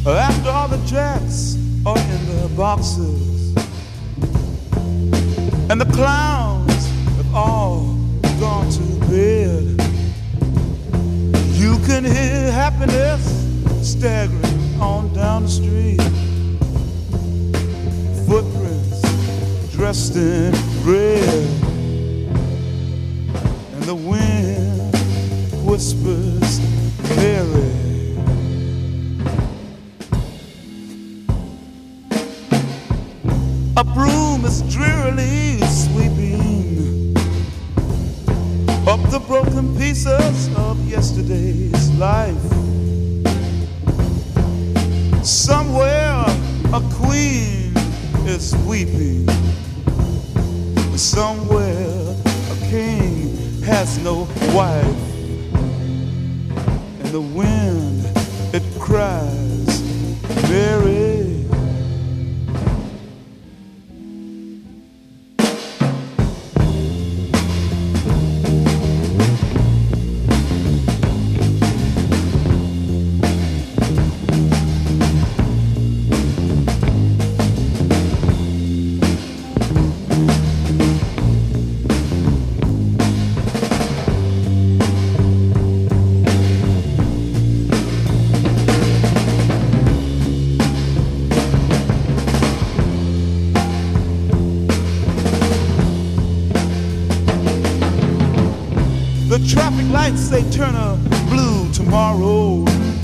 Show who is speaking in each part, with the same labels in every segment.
Speaker 1: After all the jacks are in their boxes and the clowns have all gone to bed, you can hear happiness staggering on down the street. Footprints dressed in red, and the wind whispers Mary. A broom is drearily sweeping up the broken pieces of yesterday's life. Somewhere a queen is weeping. Somewhere a king has no wife. And the wind, it cries, Mary. The traffic lights, they turn a blue tomorrow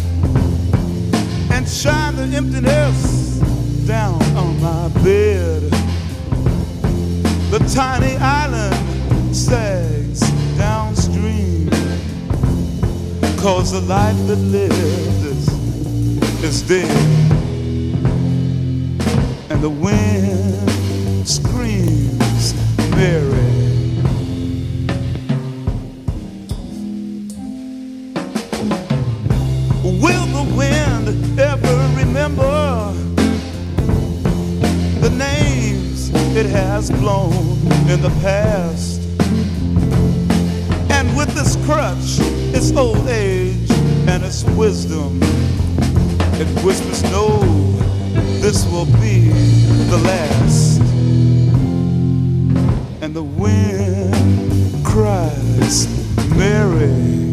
Speaker 1: and shine the emptiness down on my bed. The tiny island sags downstream, 'cause the life that lived is dead. And the wind screams, Mary. Will the wind ever remember the names it has blown in the past? And with this crutch, its old age and its wisdom, it whispers, no, this will be the last. And the wind cries, Mary.